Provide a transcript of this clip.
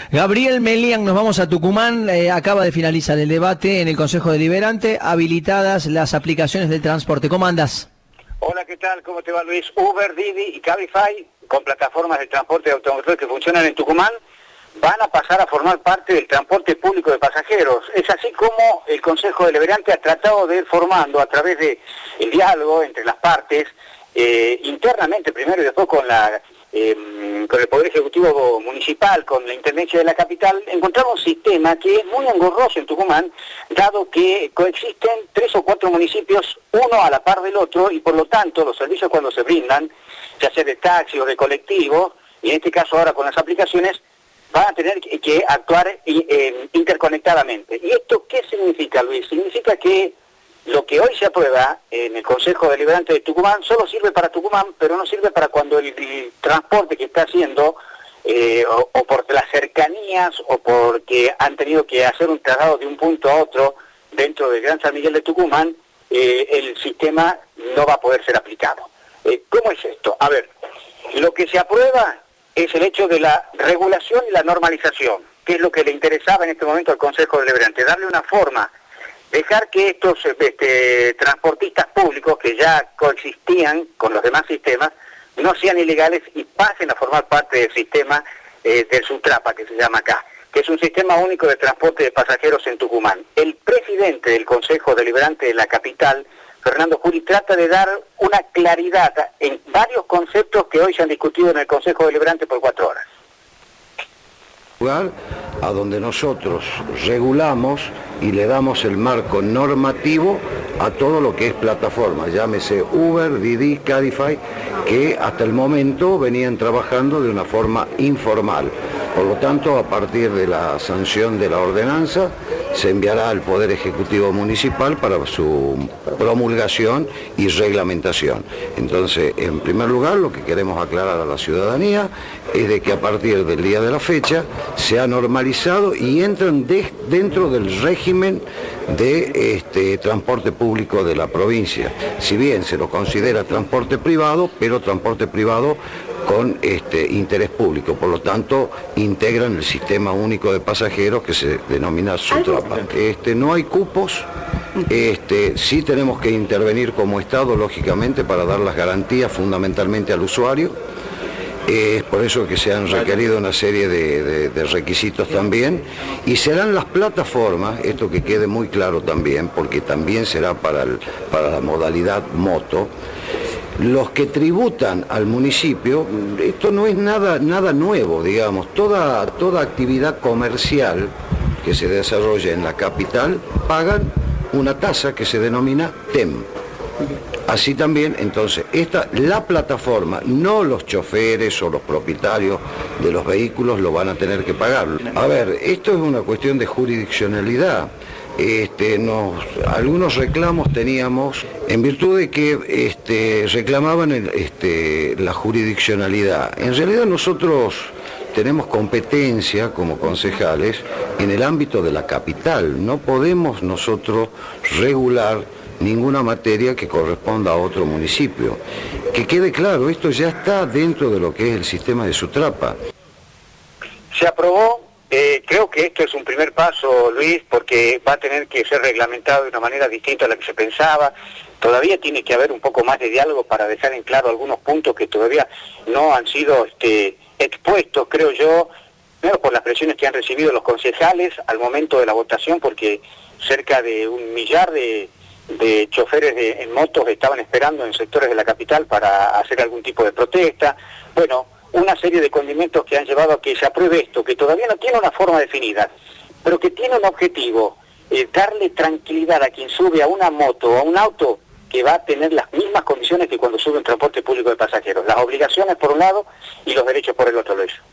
Gabriel Melian, nos vamos a Tucumán. Acaba de finalizar el debate en el Consejo Deliberante, habilitadas las aplicaciones de transporte. ¿Cómo andás? Hola, ¿qué tal? ¿Cómo te va, Luis? Uber, Didi y Cabify, con plataformas de transporte de automóviles que funcionan en Tucumán, van a pasar a formar parte del transporte público de pasajeros. Es así como el Consejo Deliberante ha tratado de ir formando a través del diálogo entre las partes, internamente primero y después con el Poder Ejecutivo Municipal, con la Intendencia de la Capital, encontramos un sistema que es muy engorroso en Tucumán, dado que coexisten 3 o 4 municipios, uno a la par del otro, y por lo tanto los servicios cuando se brindan, ya sea de taxi o de colectivo, y en este caso ahora con las aplicaciones, van a tener que actuar interconectadamente. ¿Y esto qué significa, Luis? Significa que lo que hoy se aprueba en el Consejo Deliberante de Tucumán solo sirve para Tucumán, pero no sirve para cuando el transporte que está haciendo, o por las cercanías, o porque han tenido que hacer un traslado de un punto a otro dentro del Gran San Miguel de Tucumán, el sistema no va a poder ser aplicado. ¿Cómo es esto? A ver, lo que se aprueba es el hecho de la regulación y la normalización, que es lo que le interesaba en este momento al Consejo Deliberante, darle una forma, dejar que estos transportistas públicos que ya coexistían con los demás sistemas no sean ilegales y pasen a formar parte del sistema del SUTRAPA, que se llama acá, que es un sistema único de transporte de pasajeros en Tucumán. El presidente del Consejo Deliberante de la capital, Fernando Juri, trata de dar una claridad en varios conceptos que hoy se han discutido en el Consejo Deliberante por 4 horas. Lugar a donde nosotros regulamos y le damos el marco normativo a todo lo que es plataforma, llámese Uber, Didi, Cabify, que hasta el momento venían trabajando de una forma informal. Por lo tanto, a partir de la sanción de la ordenanza, se enviará al Poder Ejecutivo Municipal para su promulgación y reglamentación. Entonces, en primer lugar, lo que queremos aclarar a la ciudadanía es de que a partir del día de la fecha se ha normalizado y entran dentro del régimen de transporte público de la provincia. Si bien se lo considera transporte privado, pero transporte privado con interés público, por lo tanto integran el sistema único de pasajeros que se denomina SUTRAPA. No hay cupos, sí tenemos que intervenir como Estado, lógicamente, para dar las garantías fundamentalmente al usuario. Es por eso que se han requerido una serie de requisitos también, y serán las plataformas, esto que quede muy claro también, porque también será para la modalidad moto, los que tributan al municipio. Esto no es nada nuevo, digamos. Toda actividad comercial que se desarrolla en la capital pagan una tasa que se denomina TEM. Así también, entonces, la plataforma, no los choferes o los propietarios de los vehículos lo van a tener que pagar. A ver, esto es una cuestión de jurisdiccionalidad. Algunos reclamos teníamos en virtud de que reclamaban la jurisdiccionalidad. En realidad nosotros tenemos competencia como concejales en el ámbito de la capital. No podemos nosotros regular ninguna materia que corresponda a otro municipio. Que quede claro, esto ya está dentro de lo que es el sistema de SUTRAPA. Se aprobó. Creo que esto es un primer paso, Luis, porque va a tener que ser reglamentado de una manera distinta a la que se pensaba. Todavía tiene que haber un poco más de diálogo para dejar en claro algunos puntos que todavía no han sido expuestos, creo yo, primero por las presiones que han recibido los concejales al momento de la votación, porque cerca de 1 millar de choferes en motos estaban esperando en sectores de la capital para hacer algún tipo de protesta. Bueno, una serie de condimentos que han llevado a que se apruebe esto, que todavía no tiene una forma definida, pero que tiene un objetivo, darle tranquilidad a quien sube a una moto o a un auto, que va a tener las mismas condiciones que cuando sube un transporte público de pasajeros. Las obligaciones por un lado y los derechos por el otro, Luis.